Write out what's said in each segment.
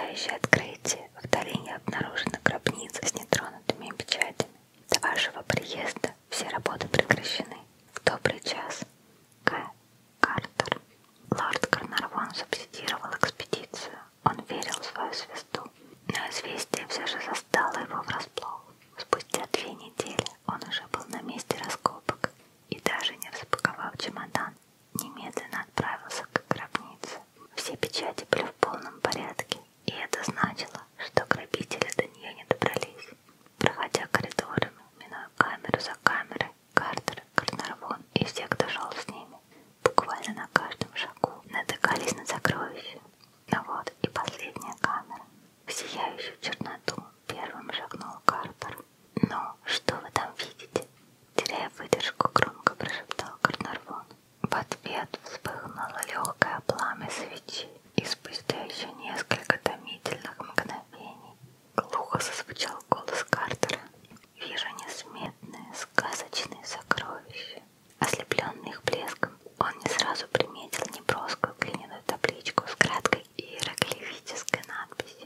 потрясающее открытие. В долине обнаружена гробница с нетронутыми печатями. До вашего приезда все работы прекращены. В добрый час. К. Картер. Лорд Карнарвон субсидировал экспедицию. Он верил в свою звезду. Но известие все же застало его врасплох. Спустя 2 недели он уже был на месте раскопок и, даже не распаковав чемодан, немедленно отправился к гробнице. Все печати были в полном порядке, и это значило, что грабители до нее не добрались. Проходя коридорами, минуя камеру за камерой, Картер, Карнарвон и все, кто шел с ними, буквально на каждом шагу натыкались на сокровища. Ну вот и последняя камера. В сияющую черноту первым шагнул Картер. «Ну, что вы там видите?» Теряя выдержку, громко прошептал Карнарвон. В ответ вспыхнуло легкое пламя свечи, и спустя еще несколько томительных мгновений глухо зазвучал голос Картера. «Вижу несметные, сказочные сокровища». Ослепленный их блеском, он не сразу приметил неброскую глиняную табличку с краткой иероглифической надписью: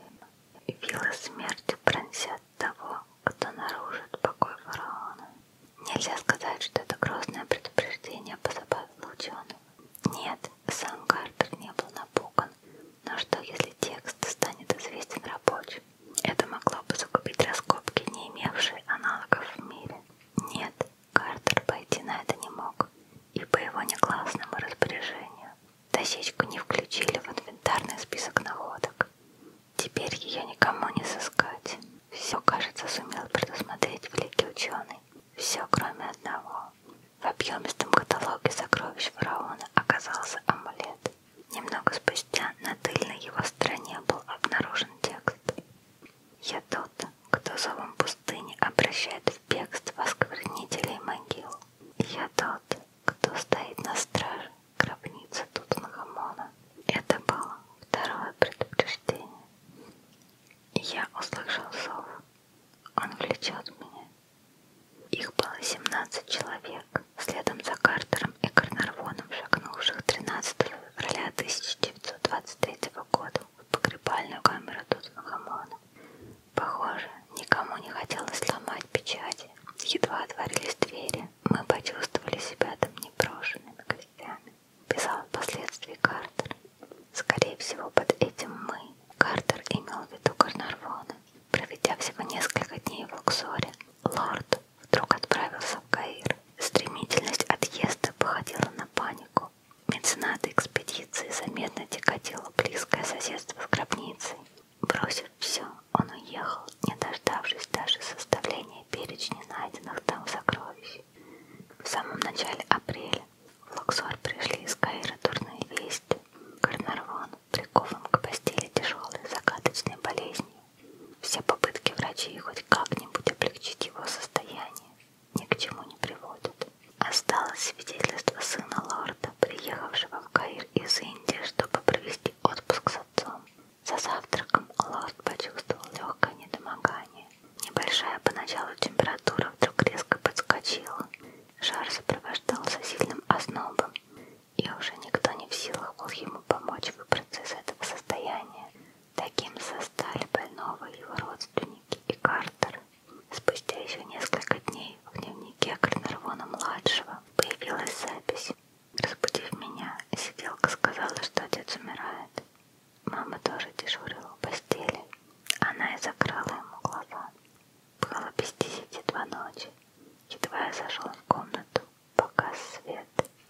«Вилы смерти пронзят того, кто нарушит покой фараона». Нельзя сказать, что это грозное предупреждение позабавило ученого. Нет, сам Картер не был напуган. Но что, если текст станет известен рабочим? Это могло бы загубить раскопки, не имевшие аналогов в мире. Нет, Картер пойти на это не мог, и по его негласному распоряжению дощечку не включили в инвентарный список находок. Теперь ее никому не сыскать. Все, кажется, сумел предусмотреть великий ученый. Все, кроме одного. В объемистом каталоге сокровищ фараона оказался амулет. Немного спустя на тыльной его стороне был обнаружен текст: «Я тот, кто зовом пустыни обращает в бегство осквернителей могил. Я тот, кто стоит на страже гробницы Тутанхамона». Это было второе предупреждение. Я услышал зов. Он влечет меня. Их было 17 человек, следом за Картером и Карнарвоном, шагнувших 13 февраля 1923 года в погребальную камеру Тутанхамона. Похоже, никому не хотелось ломать печати. Едва отворились двери, мы почувствовали себя там непрошенными гостями. Писал впоследствии Картер. Скорее всего, под этим «мы» Картер имел в виду Карнарвона. Проведя всего несколько дней в Луксоре, лорд вдруг отправился в Каир. Стремительность отъезда походила на панику. Меценаты экспедиции заметно тяготило близкое соседство с гробницей. Бросив все, он уехал, не дождавшись даже составления перечня найденных там сокровищ. В самом начале апреля в Луксор пришли из Каира дурные вести. Карнарвон прикован к постели тяжелой загадочной болезнью. Все попытки врачей хоть как-нибудь облегчить его состояние ни к чему не приводят. Осталось свидетельство сына лорда, приехавшего в Каир из Индии, чтобы провести отпуск с отцом. За завтраком лорд почувствовал легкое недомогание. Небольшая поначалу температура вдруг резко подскочила. Жар сопровождался сильным ознобом, и уже никто не в силах был ему помочь выбраться из этого состояния. Таким застали больного его родственники и Картер. Спустя еще несколько дней в дневнике Карнарвона-младшего появилась запись. Разбудив меня, сиделка сказала, что отец умирает. Мама тоже дежурила у постели. Она и закрыла ему глаза. Было без 10:02 ночи. Едва я зашел в комнату, погас свет.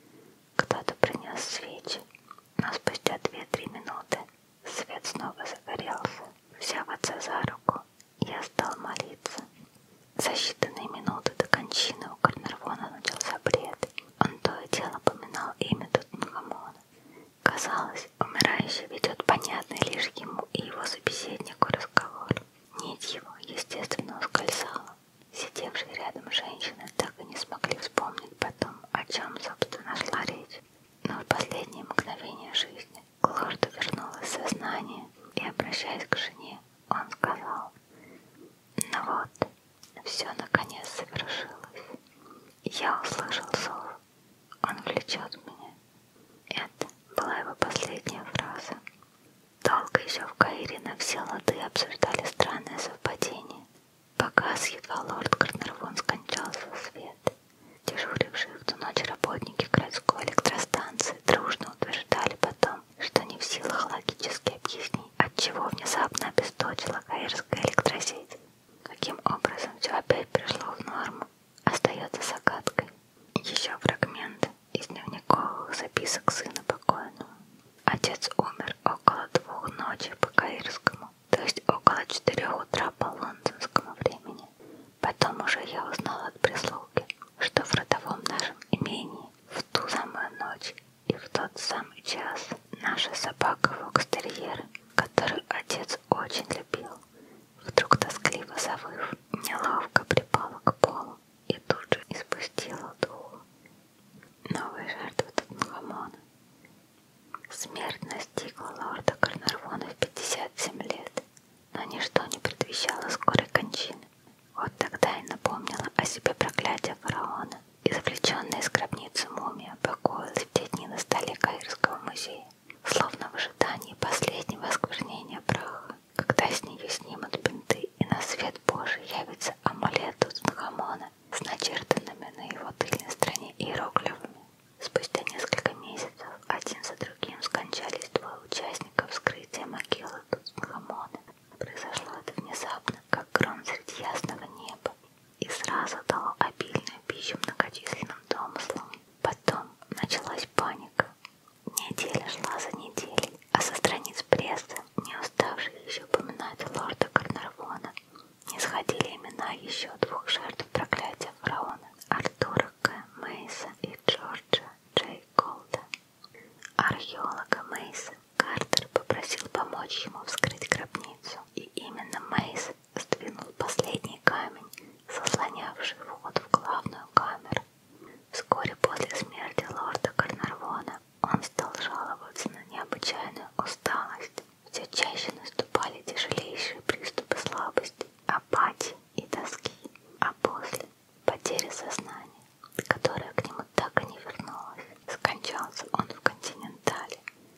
Кто-то принес свечи, но спустя 2-3 минуты свет снова загорелся. Взяв отца за руку, я стал молиться. За считанные минуты до кончины у Карнарвона начался бред. Он то и дело поминал имя Тутанхамона. Казалось, умирающий ведет понятный лишь ему и его собеседнику разговор. Нить его, естественно, ускользала. Сидевшие рядом женщины так и не смогли вспомнить потом, о чем, собственно, шла речь. Но в последние мгновения жизни к лорду вернулось сознание, и, обращаясь к жене, он сказал: «Ну вот, все наконец совершилось. Я услышал зов. Он влечет меня». Это была его последняя фраза. Долго еще в Каире на все все лады обсуждали странное совпадение. Показ едва лорд Карнарвон скончался в свет. Дежурившие в ту ночь работники городской электростанции дружно утверждали потом, что не в силах логически объяснить, отчего внезапно обесточила каирская электросеть. Каким образом все опять пришло в норму, остается загадкой. Еще фрагмент из дневниковых записок сына покойного. Отец умер около 2 ночи по каирскому, то есть около 4 утра по лондонскому времени. Потом уже я узнала от прислуги, что в родовом нашем имении в ту самую ночь и в тот самый час наша собака фокстерьер, которую отец очень любил, вдруг тоскливо завыв, неловко припала к полу и тут же испустила дух. Новая жертва Тутанхамона. Смерть настигла лорда Карнарвона в 57 лет, но ничто не предвещало скорой кончины. Вот тогда и напомнила о себе проклятие фараона. Извлеченная из гробницы мумия покоилась в те дни на столе Каирского музея, словно в ожидании последнего осквернения праха, когда с нее снимут бинты и на свет Божий явится амулет Тутанхамона с начертанными на его тыльной стороне иероглифами. Спустя несколько месяцев один за другим скончались 2 участника вскрытия могилы Тутанхамона. Произошло это внезапно, как гром среди ясного неба, и сразу дало обильную пищу многочисленным домыслам. Потом началась паника. Неделя шла за неделей, а со страниц прессы, не уставших еще упоминать лорда Карнарвона, не сходили имена еще 2 жертв проклятия фараона — Артура К. Мейса и Джорджа Джей Голда. Археолога Мейса Картер попросил помочь ему вскрыть гробницу, и именно Мейс сдвинул последний камень, заслонявший вход в главную камеру. Вскоре после смерти лорда Карнарвона он стал жаловаться на необычайную усталость. Все чаще наступали тяжелейшие приступы слабости, апатии и тоски, а после — потери сознания, которая к нему так и не вернулась. Скончался он в Континентале,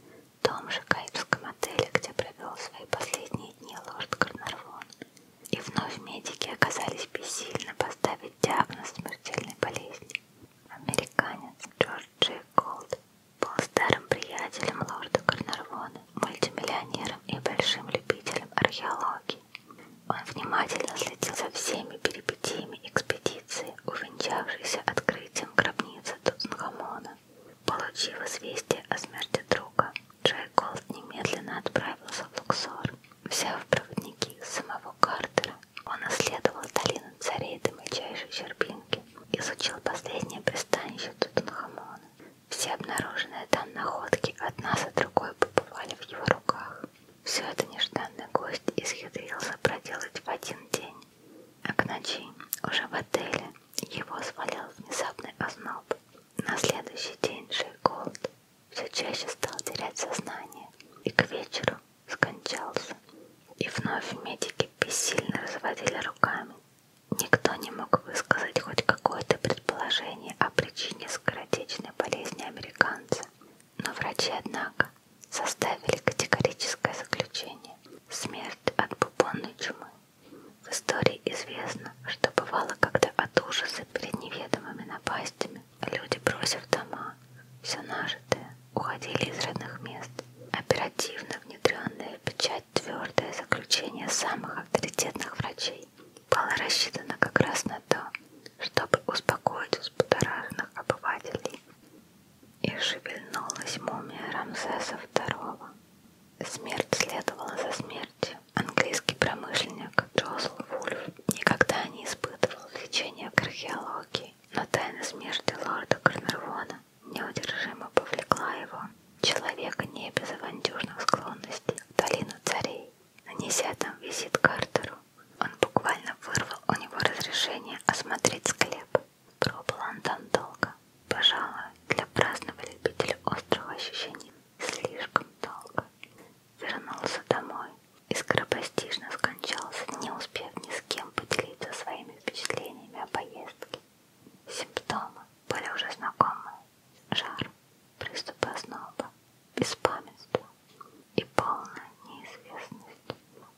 том же каирском отеле, где провел свои последние дни лорд Карнарвон. И вновь медики оказались бессильны поставить диагноз смертельной болезни. Американец Джордж Джей Голд был старым приятелем лорда Карнарвона, мультимиллионером и большим любителем археологии. Он внимательно следил за всеми перипетиями экспедиции, увенчавшейся открытием гробницы Тутанхамона. Получив известие о смерти друга, Джей Голд немедленно отправился в Луксор. Взяв в проводники самого Картера, он исследовал долину царей до мельчайшей щербинки, изучил последнее пристанище Тутанхамона. Все обнаруженные там находки одна за другой побывали в его руках. Все это нежданный гость исхитрился проделать в один день, а к ночи уже в отеле его свалил внезапный озноб. На следующий день Джей Голд все чаще стал терять сознание и к вечеру скончался. И вновь медики бессильно разводили руками. Никто не мог высказать хоть какое-то предположение о причине скоротечной болезни американца. Но врачи, однако, составили категорическое заключение — смерть от бубонной чумы. В истории известно, что бывало, когда от ужаса перед неведомыми напастями люди, бросив дома, все нажитое, уходили из родных мест. Оперативно внедренное в печать твердое заключение самых авторитетных врачей было рассчитано как раз на то, чтобы успокоить взбудораженных обывателей. И шевельнулась мумия Рамзеса II. Смерть следовала за смертью. Английский промышленник Джозеф Вульф никогда не испытывал влечения к археологии, но тайна смерти лорда Карнарвона неудержимо повлекла его, человека не без авантюрных склонностей, в долину царей. Нанеся там визит Картеру, он буквально вырвал у него разрешение осмотреть склеп. Пробыл он там долго, пожалуй, для праздного любителя острых ощущений слишком долго. Вернулся домой и скоропостижно скончался, не успев ни с кем поделиться своими впечатлениями о поездке. Симптомы были уже знакомы: жар, приступы озноба, беспамятство и полная неизвестность.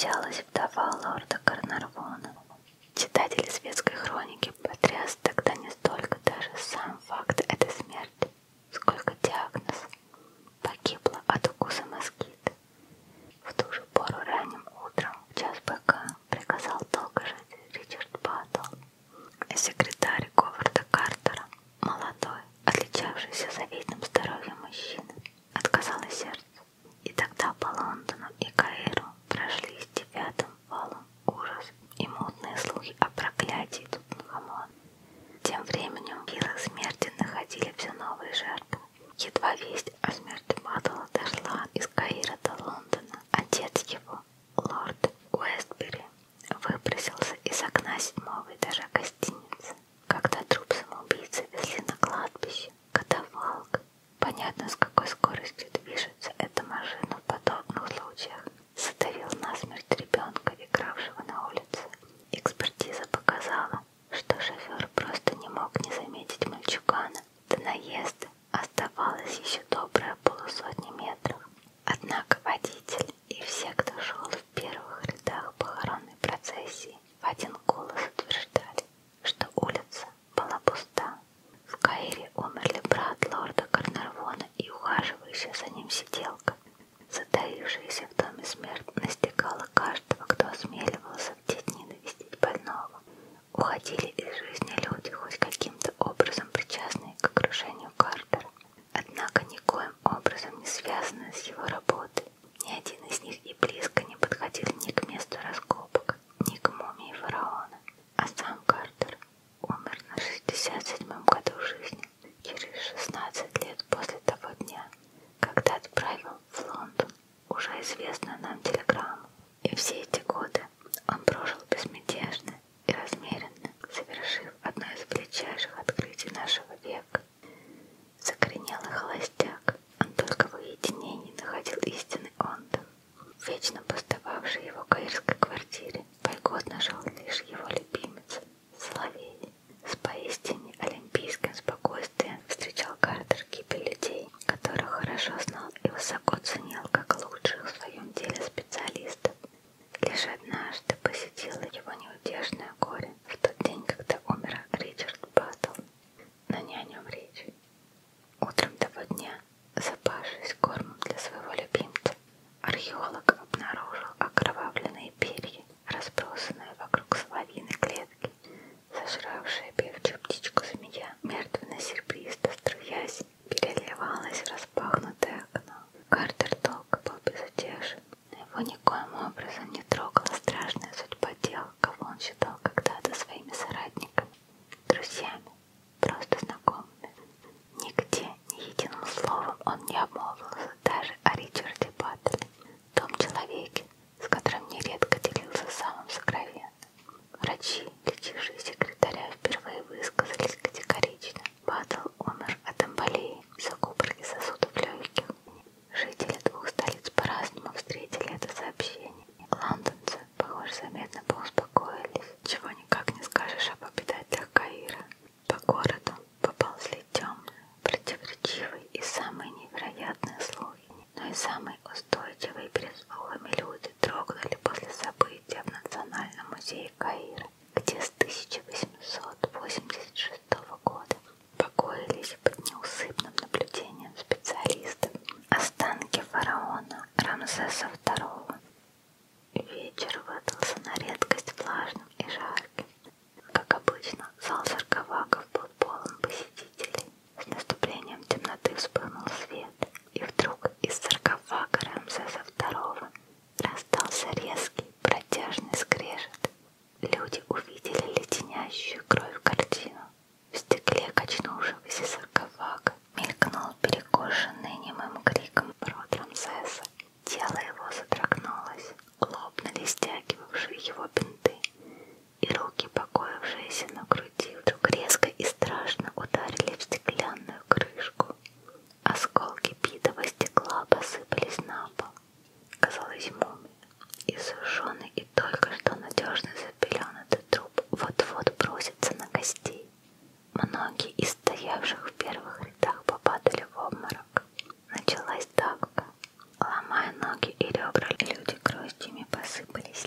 скончалась вдова лорда Карнарвона. Читатели светской хроники потряс тогда не столько даже сам факт этой смерти, сколько диагноз. Погибла от укуса москита. В ту же пору ранним утром, в час быка, приказал долго жить Ричард Баттл. Секретарь Говарда Картера, молодой, отличавшийся завидным здоровьем мужчина, отказало сердце. И тогда по Лондону и Каиру прошлись девятым валом ужас и мутные слухи о проклятии Тутанхамона. Тем временем в вилах смерти находили все новые жертвы. Едва весть о смерти Баттла дошла из Каира до Лондона, отец его, лорд Уэстбери, выбросился из окна 7-го этажа гостиницы. Когда труп самоубийцы везли на кладбище, катафалк, понятно, с какой скоростью движется эта машина в подобных случаях, задавил насмерть ребенка, игравшего на улице. Экспертиза показала, что шофер просто не мог не заметить мальчугана. До наезда оставалось еще добрая полусотни метров. Однако водитель и все, кто шел в первых рядах похоронной процессии, в один голос утверждали, что улица была пуста. В Каире умерли брат лорда Карнарвона и ухаживающая за ним сиделка. Затаившаяся в доме смерть настигала каждого, кто осмеливался в те дни навестить больного. Уходили из жизни люди, хоть каким-то образом причастные к крушению Картера, однако никоим образом не связанные с его работой. Ни один из них и близко не подходил ни к месту раскопок, ни к мумии фараона. А сам Картер умер на 67-м году жизни, через 16 лет после того дня, когда отправил в Лондон уже известную нам телеграмму. И все эти годы он прожил безмятежно и размеренно, совершив одно из величайших открытий нашего века. Закоренелый холостяк, он только в уединении находил истинный отдых. В вечно пустовавшей его каирской квартире вольготно жил лишь его любимец Соловей. С поистине олимпийским спокойствием встречал Картер гибель людей, которых хорошо знал и высоко ценил как лучших в своем деле специалистов. Лишь однажды посетило его неутешное горе в тот день, когда умер Ричард Баттл. Но не о нем речь. Утром того дня, запавшись кормом для своего любимца, археолог обнаружил окровавленные перья, разбросанные вокруг соловьиной клетки. Зажравшая певчую птичку змея, мертвенно-серебристо струясь, переливалась в распахнутое окно. Картер долго был безутешен, но его никоим образом не трогала страшная судьба тех, кого он считал когда-то своими соратниками, друзьями, просто знакомыми. Нигде, ни единым словом он не обмолвился даже о Ричарде Баттле, том человеке, с которым нередко делился самым сокровенным. Врачи, лечившие секретаря, впервые высказались категорично. Баттл умер от эмболии, закупорки сосудов легких. Жители двух столиц по-разному встретили это сообщение. Лондонцы, похоже, заметно поуспокоились, чего никак не скажешь об обитателях Каира. По городу поползли темные, противоречивые и самые невероятные слухи, но и самые устойчивые перед слухами люди дрогнули после события в Национальном музее Каира, где с 1886 года покоились под неусыпным наблюдением специалистов останки фараона Рамсеса II. Вечер выдался на редкость влажным и жарким. Как обычно, зал саркофагов был полон посетителей. С наступлением темноты вспыхнул свет, и вдруг из саркофага Рамсеса II раздался резкий протяжный скрежет. Люди увидели леденящую кровь картину. В стекле качнувшегося саркофага мелькнул перекошенный немым криком рот Рамсеса. Тело его содрогнулось, лопнули стягивавшие его бинты, и руки, покоившиеся на груди, вдруг резко и страшно ударили в стеклянную крышку. Осколки битого стекла посыпались на пол. Казалось, мумия, иссушенный и только что надежно запеленатый труп вот-вот бросится на гостей. Многие из стоявших в первых рядах попадали в обморок. Началась давка. Ломая ноги и ребра, люди гроздями посыпались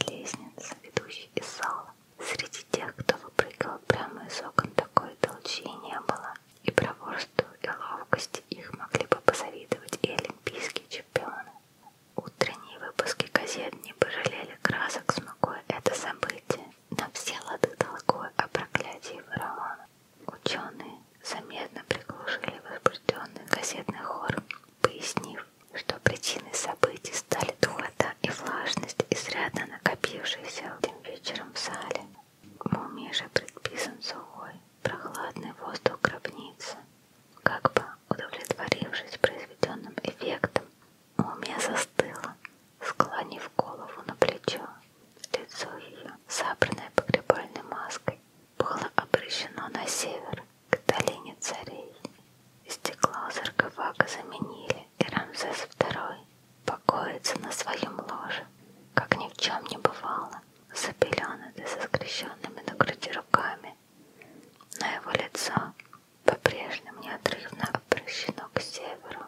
не пожалели красок, смакуя это событие, на все лады толкуя о проклятии фараона. Ученые заметно приглушили возбужденный газетный хор, пояснив, что причиной событий стали духота и влажность, изрядно накопившиеся этим вечером в зале. Мумии же предписан сухой, прохладный воздух гробницы. Как бы удовлетворившись произведенным эффектом, мумия застыла, склонив голову на плечо. Лицо ее, забранное погребальной маской, было обращено на север, к долине царей. Стекло саркофага заменили, и Рамзес II покоится на своем ложе, как ни в чем не бывало, запеленатый со скрещенными на груди руками. Но его лицо по-прежнему неотрывно обращено к северу.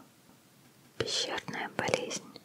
Пещерная болезнь.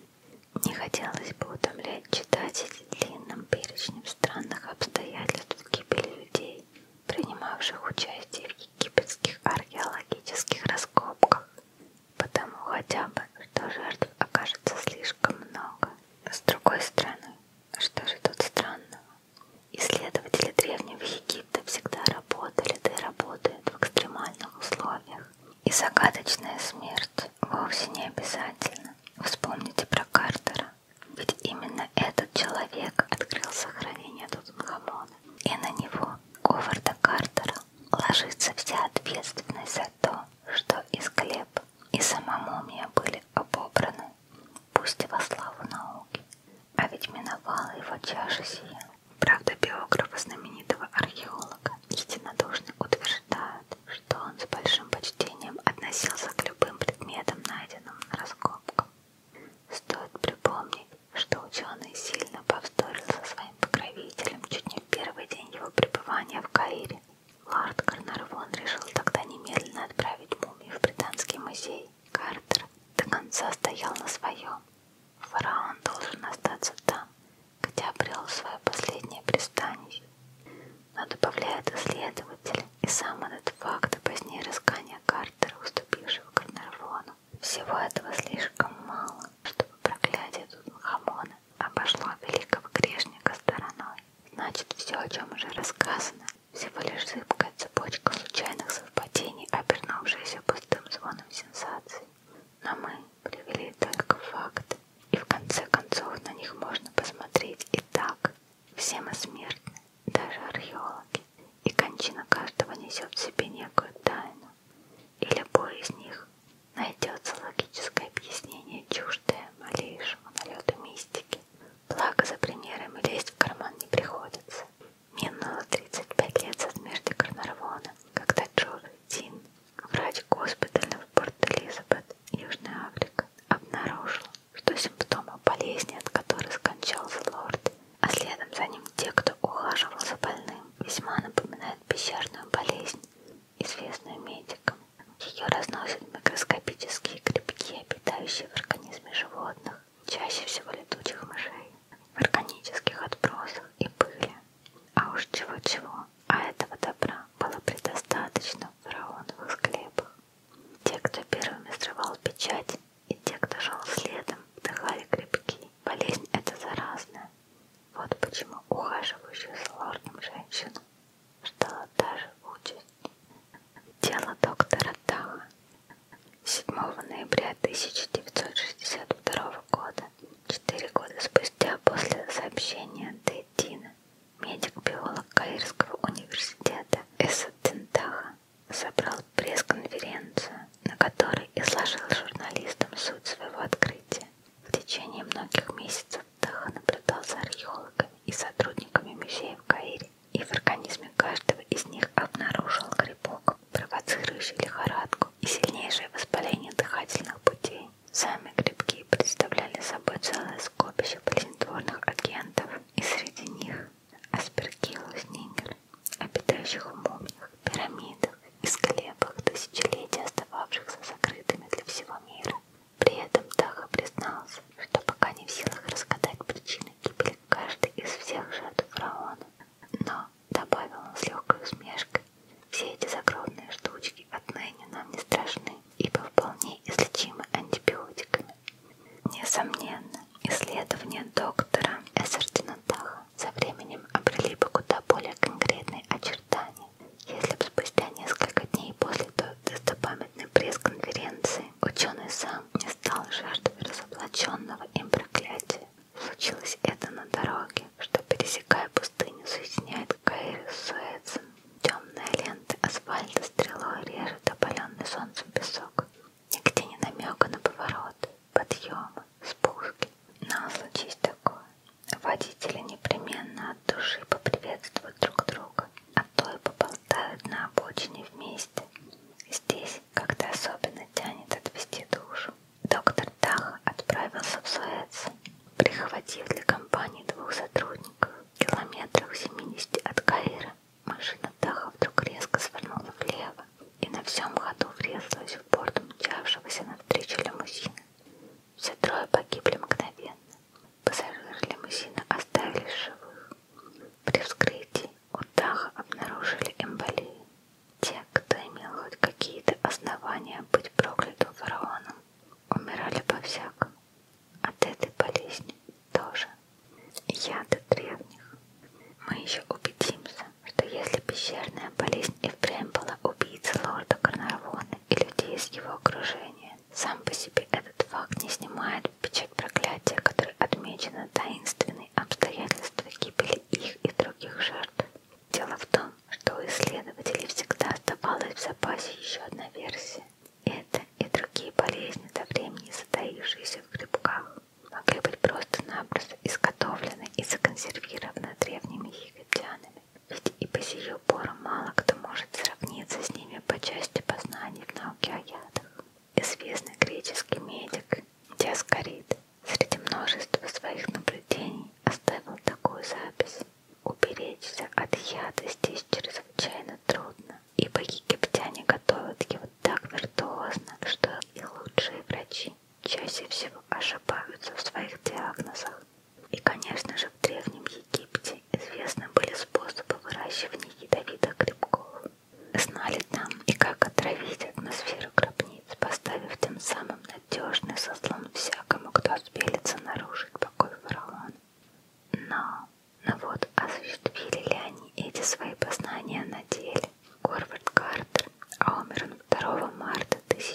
Не хотелось бы утомлять читателей длинным перечнем странных обстоятельств гибели людей, принимавших участие в египетских археологических раскопках, потому хотя бы, что жертв окажется слишком много. С другой стороны, что же тут странного? Исследователи Древнего Египта всегда работали, да и работают в экстремальных условиях. И загадочная смерть вовсе не обязательно. Вспомните про Картера. Ведь именно этот человек открыл сохранение Тутанхамона. И на него, Говарда Картера, ложится вся ответственность за то, что и склеп, и сама мумия были обобраны, пусть и во славу науки. А ведь миновала его чаша сия. Правда, биографы знаменитого археолога единодушно утверждают, что он с большим почтением относился к любым предметам, найденным на раскопках. Стоит припомнить, что ученый сильно повздорил со своим покровителем чуть не в первый день его пребывания в Каире. Лорд Карнарвон решил тогда немедленно отправить мумию в Британский музей. Картер до конца стоял на своем. Фараон должен остаться там, где обрел свое последнее пристанище. Но, добавляет исследователь, и сам этот факт, а позднее раскаяния Картера, уступившего Карнарвону, всего этого слишком мало, чтобы проклятие Тутанхамона обошло великого грешника стороной. Значит, все, о чем уже рассказано, всего лишь зыбкая цепочка случайных совпадений, обернувшаяся пустым звоном сенсаций. Но мы привели только факты, и в конце концов на них можно посмотреть и так. Все мы смертны, даже археологи, и кончина каждого несет в себе некую тайну. И любой из них найдется логическое объяснение, чуждое малейшему налету мистики. Благо за примерами лезть в карман не приходится. Минуло случилось это на дороге, что, пересекая пустыню, соединяет Каир с Суэцем. Темная лента асфальта стрелой режет опаленный солнцем песок. Нигде не намека на поворот, подъемы, спуски. Но случись такое, водители непременно от души поприветствуют друг друга, а то и поболтают на обочине вместе. Здесь как-то особенно тянет отвести душу. Доктор Таха отправился в Суэц, прихватив для компании 2 сотрудников. В километрах 70 от Каира машина Таха вдруг резко свернула влево и на всем ходу врезалась в борт мчавшегося навстречу лимузина. Все 3 погибли мгновенно. Пассажиры лимузина остались живых. При вскрытии у Таха обнаружили эмболию. Те, кто имел хоть какие-то основания быть проклятым фараоном, умирали по-всякому. От этой болезни тоже. Яды древних. Мы еще убедимся, что если пещерная болезнь и впрямь была убийцей лорда Карнарвона и людей из его окружения, сам по себе этот факт не снимает печать проклятия, которой отмечено таинственные обстоятельства гибели их и других жертв. Дело в том, что у исследователей всегда оставалась в запасе еще одна версия. Это и другие болезни, до времени затаившиеся в грибках, могли быть просто-напросто изготовлены и законсервированы древними египтянами. Ведь и по сию пору мало кто может сравниться с ними по части познаний в науке о ядах. Известный греческий медик Диаскорид среди множества своих наблюдений оставил такую запись: уберечься от яда здесь чрезвычайно трудно, ибо египтяне готовят его так виртуозно, что и лучшие врачи чаще всего ошибаются в своих диагнозах. И, конечно же, в Древнем Египте известны были способы выращивания ядовитых грибков. Знали там и как отравить атмосферу гробниц, поставив тем самым надежный заслон всякому, кто осмелится нарушить покой фараона. Но вот осуществили ли они эти свои познания на деле? Говард Картер, а умер он 2 марта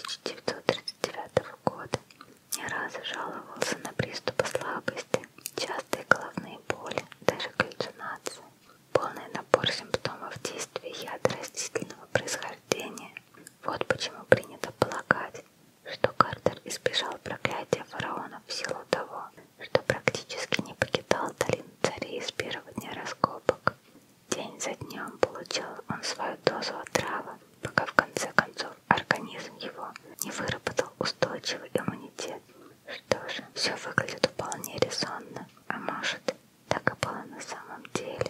1939 года, не раз жаловался на приступы слабости, частые головные боли, даже галлюцинации. Полный набор симптомов действия яда растительного происхождения. Вот почему принято полагать, что Картер избежал проклятия фараона в силу того, что практически не покидал долину царей с первого дня раскопок. День за днем получал он свою дозу отравы, пока в конце концов организм его не выработал устойчивый иммунитет. Что же, все выглядит вполне резонно, а может, так и было на самом деле.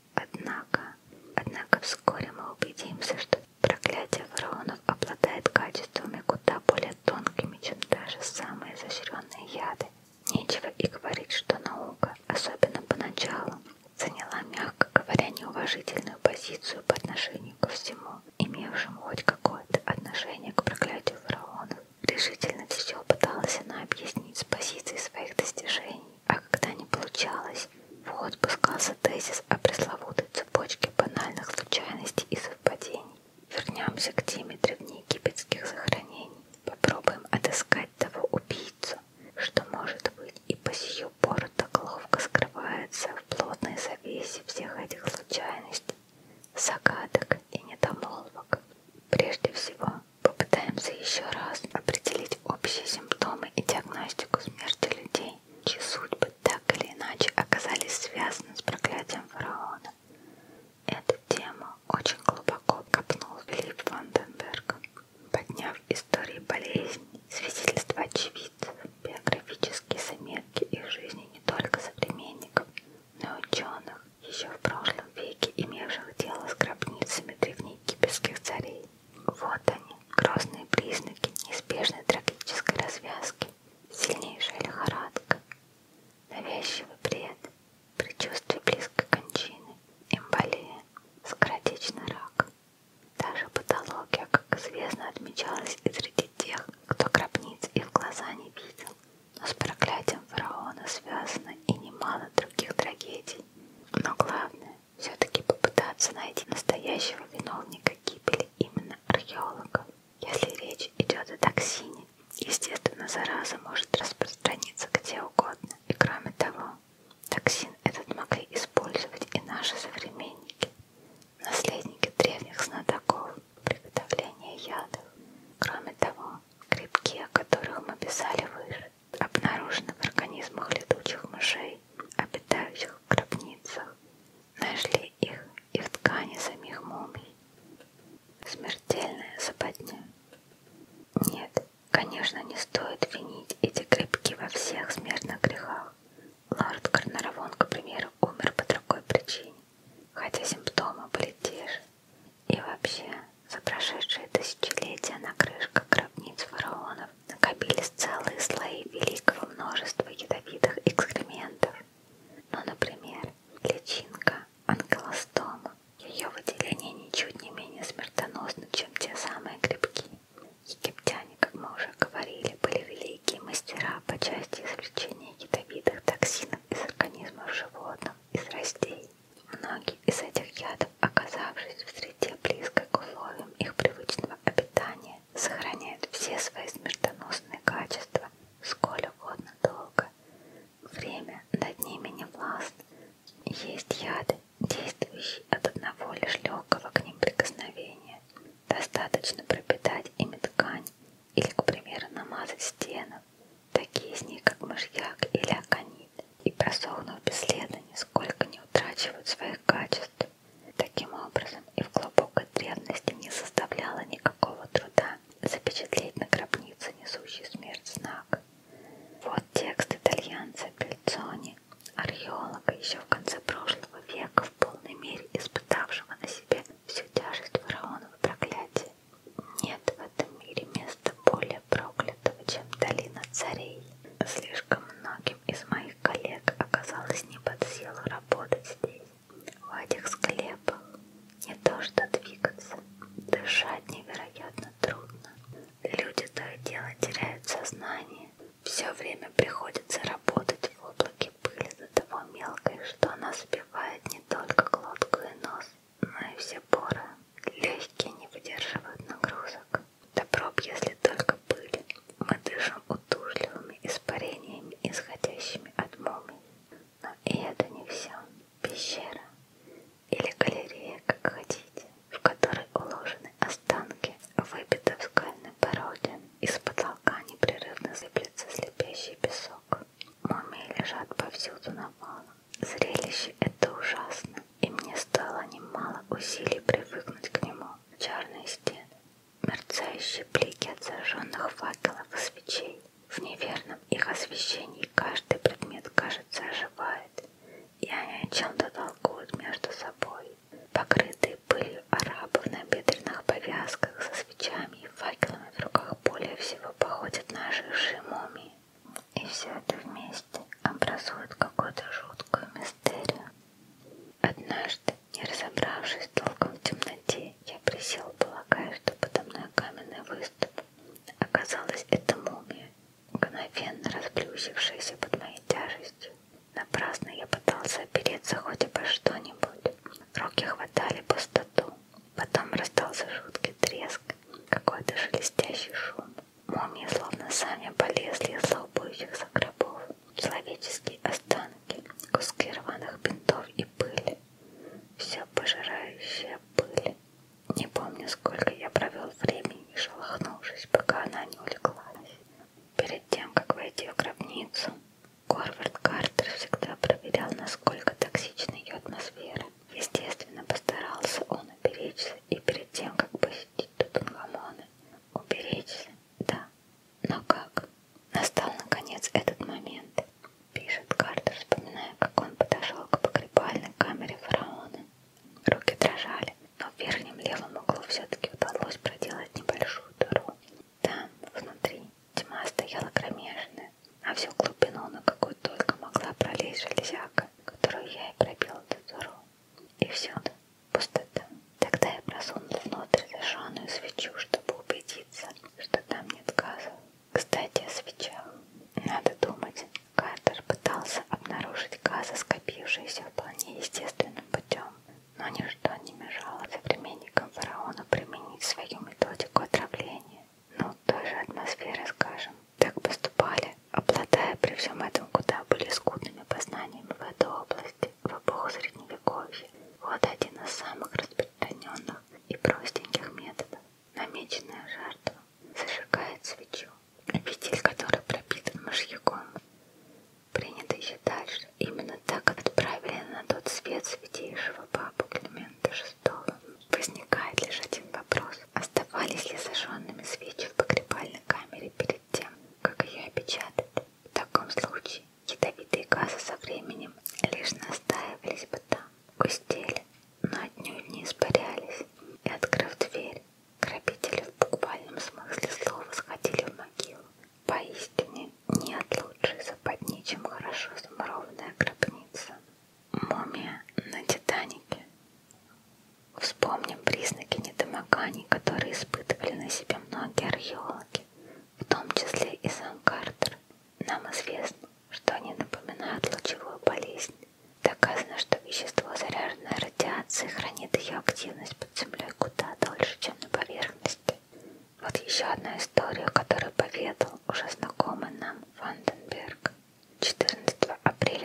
Однако вскоре мы убедимся, что проклятие фараонов обладает качествами куда более тонкими, чем даже самые изощренные яды. Нечего и говорить, что наука, особенно поначалу, заняла, мягко говоря, неуважительную позицию по отношению ко всему, имевшему хоть какое-то отношение к проклятию фараонов. Решительно все пыталась она объяснить с позиции своих достижений, а когда не получалось, в ход пускался тезис о пресловутой цепочке банальных случайностей и совпадений. Вернемся к теме древнеегипетских захоронений. Попробуем отыскать того убийцу, что, может быть, и по сию пору так ловко скрывается в плотной завесе всех этих случайностей, загадок и недомолвок. Прежде всего, попытаемся еще раз определить общие симптомы и диагностику смерти людей, чьи судьбы так или иначе оказались связаны с проклятием фараона. например, личинка анкилостома. Ее выделение ничуть не менее смертоносно, чем те самые грибки. Египтяне, как мы уже говорили, были великие мастера по части извлечения ядовитых токсинов из организмов животных, из растений. Многие из этих ядов, оказавшись в среде близкой к условиям их привычного обитания, сохраняют все свои смертоносные качества сколь угодно долго. Время над ними не властно. Есть яды, действующие от одного лишь легкого к ним прикосновения. Достаточно пропитать ими ткань или, к примеру, намазать стену, такие из них, как мышьяк или аконит, и, просохнув бесследно, нисколько не утрачивают своих качеств. Таким образом, и в глубокой древности не составляло никакого труда запечатлеть на гробнице несущий смерть знак. Вот текст итальянца Бельцони, археолога еще в конце прошлого века, в полной мере испытавшего на себе всю тяжесть фараонова проклятия. Нет в этом мире места более проклятого, чем долина царей. Слишком многим из моих коллег оказалось не под силу работать здесь, в этих склепах. Не то что двигаться, дышать невероятно трудно. Люди то и дело теряют сознание. Все время приходится работать в облаке пыли до того мелкой, что она забивает не только глотку и нос, но и все поры. Легкие не выдерживают нагрузок. Добро б, если только пыль. Мы дышим удушливыми испарениями, исходящими от мумий. Но и это не все. Пещера или галерея, как хотите, в которой уложены останки, выбиты в скальной породе. Из потолка непрерывно сыплется слепящий песок. Мумии лежат повсюду навалом. Зрелище это ужасно, и мне стоило немало усилий привыкнуть к нему. Черные стены, мерцающие блики от зажженных факелов и свечей. В неверном их освещении каждый предмет, кажется, оживает, и они о чем-то толкуют между собой. Покрытые пылью арабы в набедренных повязках со свечами и факелами в руках более всего походят на ожившие мумии. И все это вместе образует какую-то жуткую мистерию. Однажды, не разобравшись толком в темноте, я присел, полагая, что подо мной каменный выступ. Оказалось, это мумия, мгновенно расплющившаяся под моей тяжестью. Напрасно я пытался опереться хоть обо что-нибудь. Руки хватали пустоту. Потом раздался жуткий треск, какой-то шелестящий шум. Мумии словно сами полезли из лопающихся гробов. Человеческие останки, куски рваных бинтов и пыли. Все пожирающая пыль. Не помню, сколько я провел времени, не шелохнувшись, пока она не улеглась. Перед тем, как войти в гробницу, Говард Картер всегда проверял, насколько токсичны жизнь. Доказано, что вещество, заряженное радиацией, хранит ее активность под землей куда дольше, чем на поверхности. Вот еще одна история, которую поведал уже знакомый нам Ванденберг. 14 апреля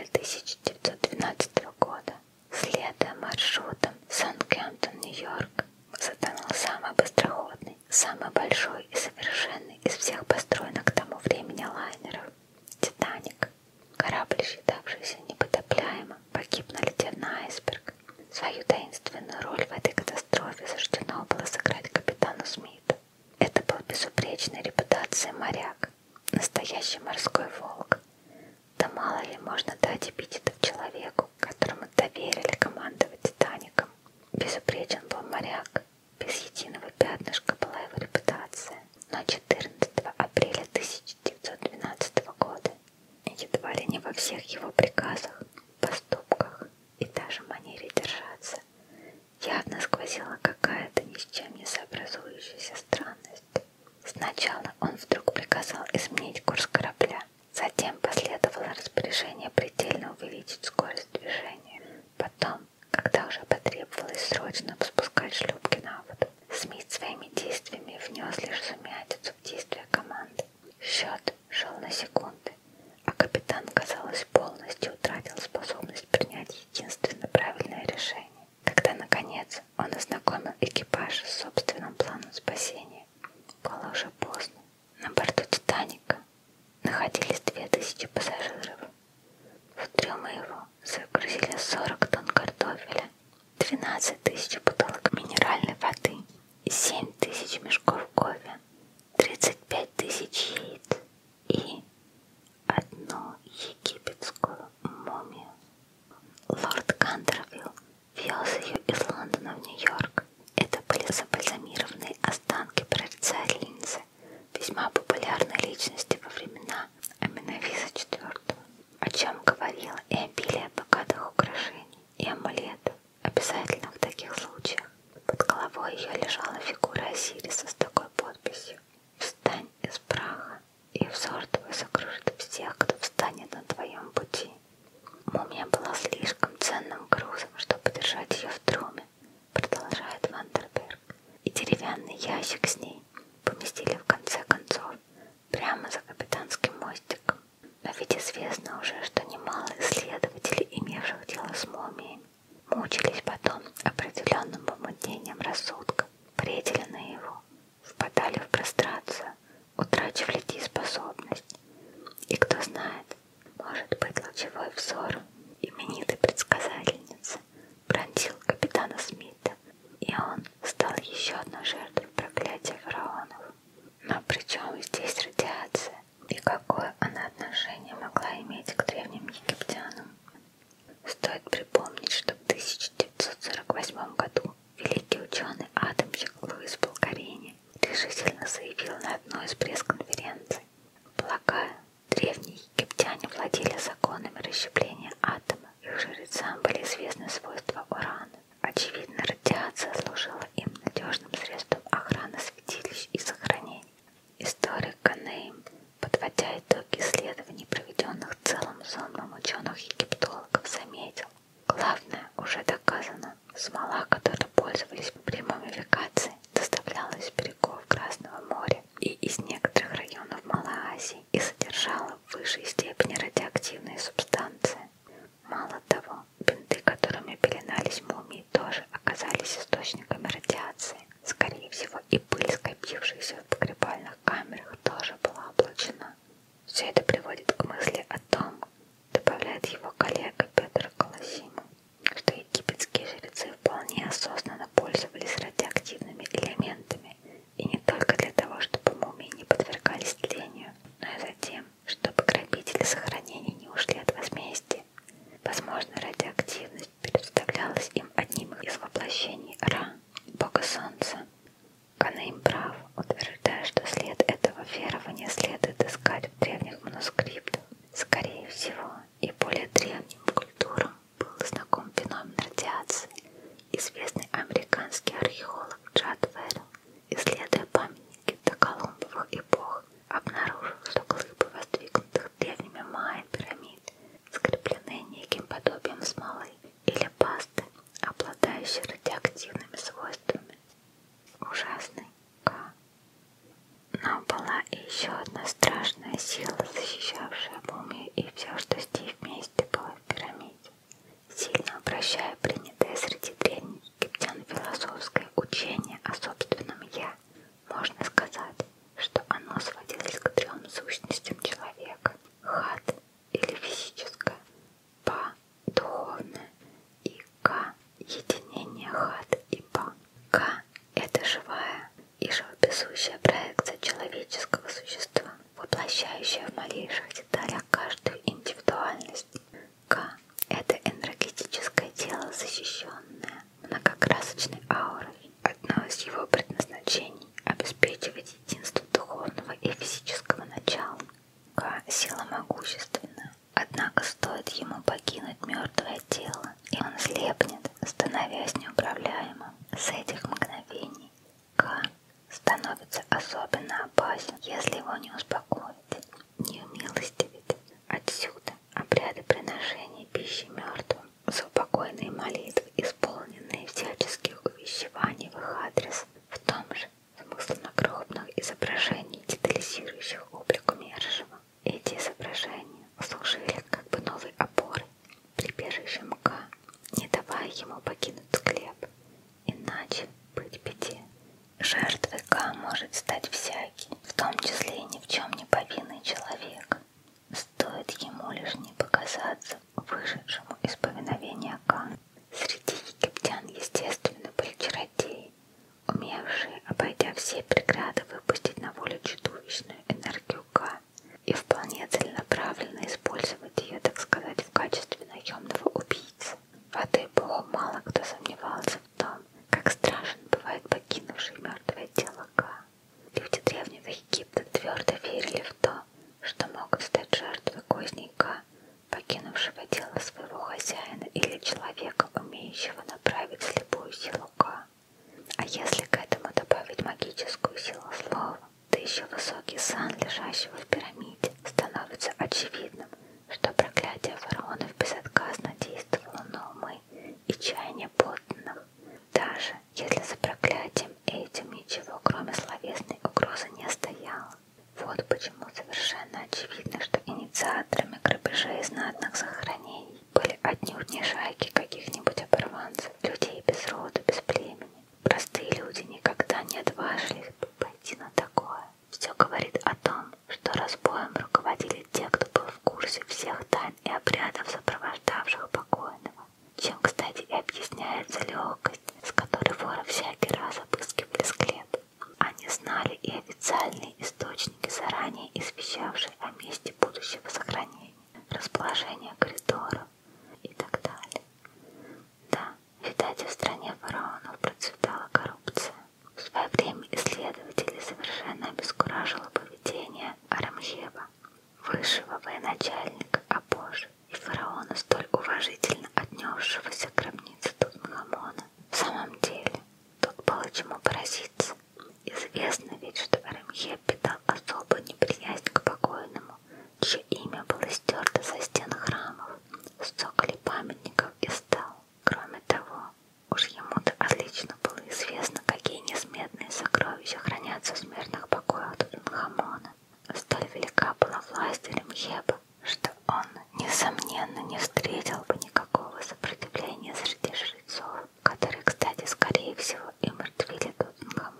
1912 года, следуя маршрутом Саутгемптон, Нью-Йорк, затонул самый быстроходный, самый большой и совершенный из всех построенных к тому времени лайнеров – «Титаник». Корабль, считавшийся непотопляемым, погиб, налетев на айсберг. Свою таинственную роль в этой катастрофе суждено было сыграть капитану Смиту. Это был безупречной репутацией моряк, настоящий морской волк. Да мало ли можно дать эпитетов человеку, которому доверили командовать «Титаником». Безупречен был моряк, без единого пятнышка была его репутация. Но 14 апреля 1912 года едва ли не во всех его приказах, поступках и даже манере держаться явно сквозила какая-то ни с чем не сообразующаяся странность. Сначала он вдруг приказал изменить курс корабля, затем последовало распоряжение предельно увеличить скорость движения. Потом, когда уже потребовалось срочно спускать шлюпки на воду, Смит своими действиями внес лишь сумятицу в действия команды. Счет шел на секунды, а капитан, казалось, полностью утратил способность принять единственно правильное решение. Когда, наконец, он ознакомил экипаж с собственным планом спасения, было уже поздно. На борту «Титаника» находились 2000 пассажиров. В трюмы его загрузили 40 тонн картофеля, 12 тысяч бутылок минеральной воды, 7 тысяч мешков кофе, 35 тысяч яиц и одну египетскую мумию. Лорд Кандервилл вез ее из Лондона в Нью-Йорк. Это были забальзамированные останки прорицательницы, весьма популярной личности во времена Аминависа IV, о чем говорило и обилие богатых украшений и амулетов, обязательно в таких случаях. Под головой ее лежала фигура Осириса с такой подписью: «Встань из праха, и взор твой сокрушит всех, кто встанет на твоем пути». Мумия была слишком ценным грузом, чтобы держать ее в трюме, продолжает Ванденберг, и деревянный ящик с ней поместили в конце концов прямо за капитанским мостиком. Но ведь известно уже, что немало исследователей, имевших дело с мумиями, мучились потом определенным помутнением рассудка, бредили наяву, впадали в прострацию, утрачивали дееспособность. И кто знает, может быть, лучевой взор именитой предсказательницы пронзил капитана Смита, и он стал еще одной жертвой проклятия фараонов. Но при чем здесь радиация? И какое она отношение могла иметь к древним египтянам? Стоит припомнить, что в 1948 году великий ученый-атомщик Луис Болгарини решительно заявил на одной из пресс-конференций: полагаю, древние египтяне владели законами расщепления атома, их жрецам были известны свойства урана. Очевидно, радиация служила им надежным средством охраны святилищ и сохранения. Историк Ганейм, подводя итоги исследований, проведенных целым сонмом ученых-египтологов, заметил: главное уже доказано. Смола, которой пользовались при мумификации, доставлялась с берегов Красного моря и из некоторых районов Малой Азии и содержала в высшей степени радиоактивные субстанции. Мало того, бинты, которыми пеленались мумии, тоже оказались источниками радиации. Скорее всего, и пыль, скопившаяся в погребальных камерах, тоже была облучена. Все это приводит к мысли о том, добавляет его коллега Петр Колосимо, что египетские жрецы вполне осознанно пользовались радиоактивными элементами, и не только для того, чтобы мумии не подвергались тлению, но и за тем, чтобы грабители сохранения не ушли от возмездия. Возможно, радиоактивность представлялась им одним из воплощений Ра, бога солнца. Ганейм прав, утверждая, что след этого верования следует искать в древних манускриптах. Скорее всего, и более древним культурам был знаком феномен радиации. Известный американский археолог Джад Веррелл, исследуя памятники доколумбовых эпох, обнаружил, что глыбы воздвигнутых древними майя пирамид скреплены неким подобием воплощая принятое среди древних египтян философское учение о собственном «я», можно сказать, что оно сводилось к трем сущностям человека: хат или физическое, па духовное и ка единение хат и па. Ка — это живая и живописующая проекция человеческого существа, воплощающая в малейших деталях каждую индивидуальность. Ка — это энергетическое тело, защищенное многокрасочной аурой. Одно из его предназначений — обеспечивать единство духовного и физического начала. Ка — сила могущественная, однако стоит ему покинуть мертвое тело, и он слепнет, становясь неуправляемым. С этих мгновений Ка становится особенно опасен, если его не успокоить, не умилостивить. Отсюда обряды приношения пищи мертвым, заупокойные молитвы, исполненные всяческих увещеваний в их адрес, в том же смысл надгробных изображений, детализирующих облик умершего. Эти изображения служили как бы новой опорой, прибежищем Ка, не давая ему покинуть склеп, иначе быть беде. Жертвой Ка может стать всякий, в том числе и ни в чем не повинный человек. Стоит ему лишь не показаться вышедшему из повиновения Ка. Среди египтян, естественно, были чародеи, умевшие, обойдя все преграды, выпустить на волю чудовищную энергию Ка и вполне целенаправленно использовать ее, так сказать, в качестве наемного убийцы. В эту эпоху мало кто сомневался в том, как страшен бывает покинувший мертвое тело Ка. Люди древнего Египта твердо верили в то, что могут стать жертвой козней Ка, покинувшего тело своего хозяина или человека, умеющего направить слепую силу Ка. А если к этому добавить магическую силу слова, да еще высокий сан, лежащего в пирамиде, становится очевидным, что проклятие фараонов безотказно действовало на умы и чаяния подданных, даже если за проклятием этим ничего, кроме словесной угрозы, не стояло. Вот почему совершенно очевидно, что инициаторами грабежей знатных захоронений были отнюдь не шайки каких-нибудь оборванцев, людей без рода, без племени. Простые люди никогда не отважились бы пойти на такое. Все говорит о том, что разбоем руководили те, кто был в курсе всех тайн и обрядов, сопровождавших покойного, чем, кстати, и объясняется легкость, с которой воры всякий раз обыскивали склеп. Они знали и официальные источники, заранее извещавшие о месте будущего захоронения, расположение коридоров и так далее. Да, видать, в стране фараонов процветала коррупция. В свое время исследователи совершенно обескуражило поведение Арамхеба, высшего военачальника Апоша и фараона, столь уважительно отнесшегося к гробнице Тутанхамона. В самом деле, тут было чему поразиться. Известно ведь, что Арамхеб питал особую неприязнь к покойному, чье имя было стерто со стен храмов, с цоколей памятников и стал. Кроме того, уж ему-то отлично было известно, какие несметные сокровища хранятся в смертных покоях Тутанхамона. Столь велика была власть Арамхеба, что он, несомненно, не встретил бы никакого сопротивления среди жрецов, которые, кстати, скорее всего, и умертвили Тутанхамона.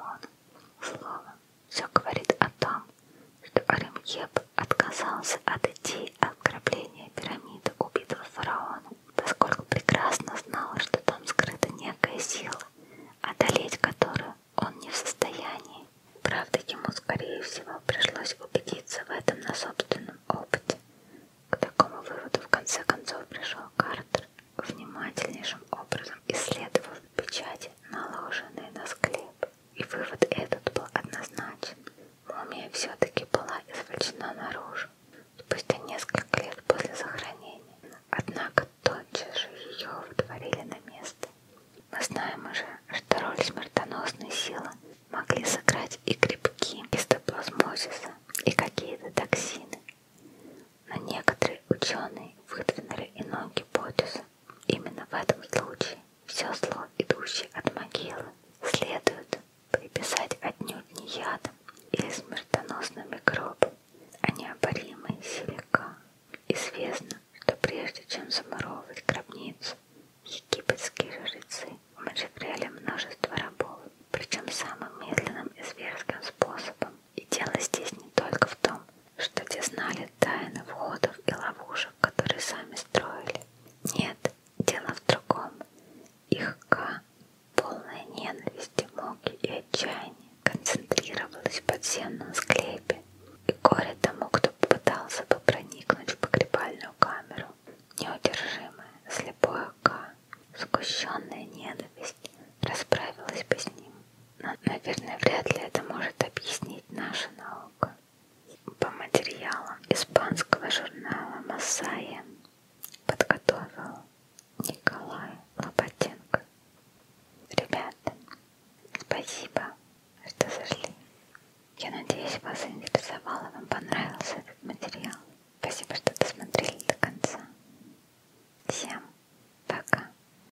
сгущенная ненависть расправилась бы с ним. Но, наверное, вряд ли это может объяснить наша наука. По материалам испанского журнала «Масайя» подготовил Николай Лопатенко. Ребята, спасибо, что зашли. Я надеюсь, вас заинтересовал и вам понравился этот материал.